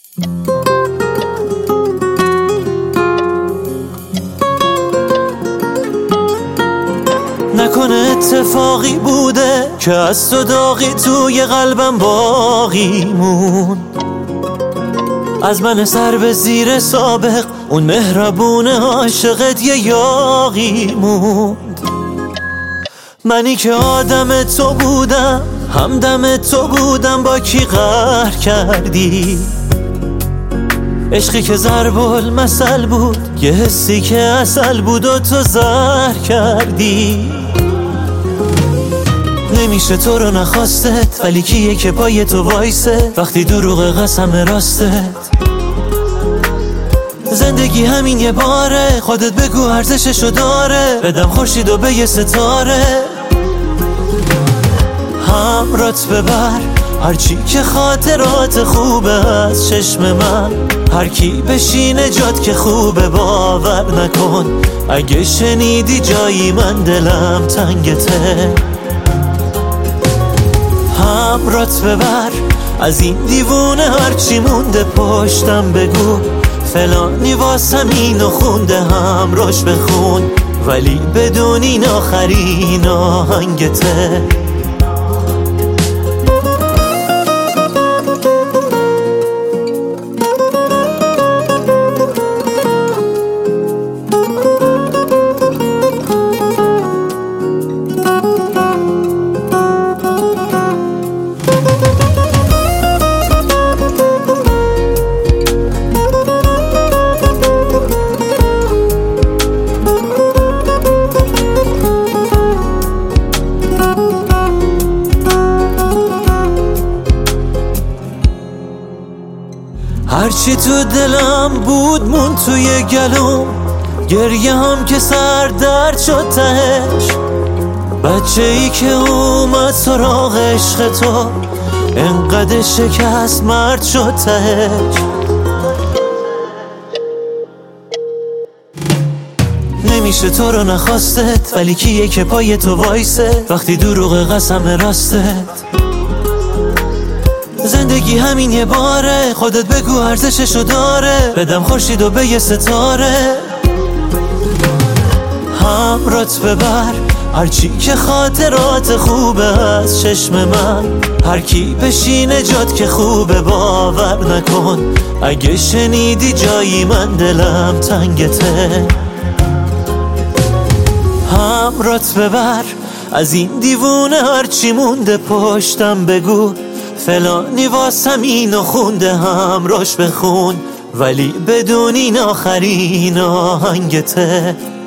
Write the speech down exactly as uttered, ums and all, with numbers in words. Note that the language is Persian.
نکنه اتفاقی بوده که از تو داغی توی قلبم باقی موند، از من سر به زیر سابق اون مهربون عاشقت یه یاغی موند. منی که آدم تو بودم، همدم تو بودم، با کی قهر کردی؟ عشقی که ضرب المثل بود، یه حسی که عسل بود و تو زهر کردی. نمیشه تو رو نخواستت، ولی کیه که پای تو وایسه وقتی دروغ قسم راستت؟ زندگی همین یه باره، خودت بگو ارزششو داره، بدم خورشید و به یه ستاره. همرات ببر هرچی که خاطرات خوبه از چشم من، هر کی بشینه جات که خوبه باور نکن، اگه شنیدی جایی من دلم تنگته. همرات ببر از این دیوونه هرچی مونده پشتم بگو، فلانی واسم اینو خونده همراش بخون، ولی بدون این آخرین آهنگته. هرچی تو دلم بود مون توی گلوم، گریه هم که سر درد شد تهش. بچه ای که اومد سراغ عشق تو، انقدر شکست مرد شد تهش. نمیشه تو رو نخواستت، ولی کیه که پای تو وایسه وقتی دروغ قسم راستت؟ زندگی همین یه باره، خودت بگو ارزششو داره، بدم خورشید و به یه ستاره. همرات ببر هرچی که خاطرات خوبه از چشم من، هر کی بشینه جات که خوبه باور نکن، اگه شنیدی جایی من دلم تنگته. همرات ببر از این دیوونه هرچی مونده پشتم بگو، فلانی واسم اینو خونده همراش بخون، ولی بدون این آخرین آهنگته.